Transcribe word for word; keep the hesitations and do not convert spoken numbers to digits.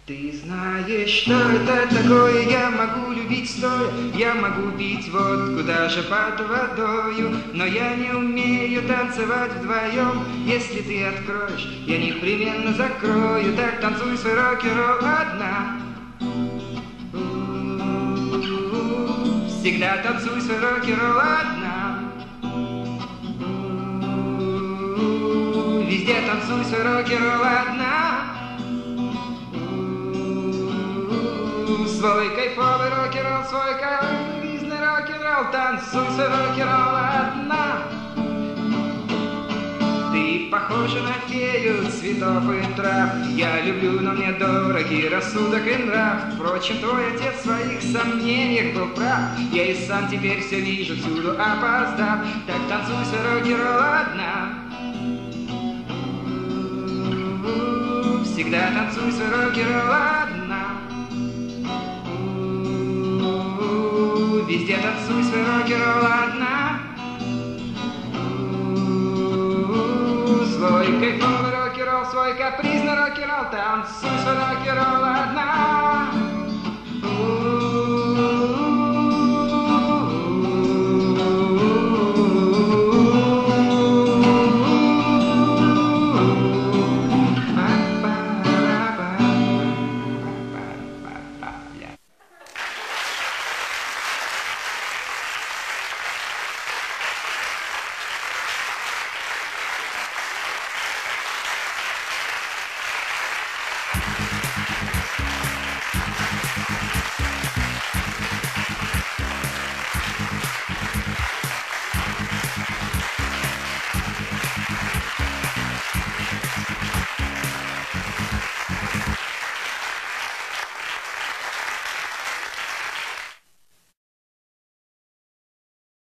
Ты знаешь, что это такое? Я могу любить стоя, я могу пить водку даже под водою, но я не умею танцевать вдвоем. Если ты откроешь, я непременно закрою. Так танцуй свой рок-н-ролл одна. Всегда танцуй свой рок-н-ролл одна. Везде танцуй свой рок-н-ролл одна. Свой кайфовый рок-н-ролл, свой кайфовый рок-н-ролл, танцуй свой рок-н-ролл одна. Ты похожа на фею цветов и трав. Я люблю, но мне дороги рассудок и нрав. Впрочем, твой отец в своих сомнениях был прав. Я и сам теперь все вижу, всюду опоздав. Так танцуй свой рок-н-ролл одна. Всегда танцуй свой рок-н-ролл одна. Везде танцуй свой рок-н-ролл одна. Свой кайфовый рок-н-ролл, свой капризный рок-н-ролл, танцуй свой рок-н-ролл одна.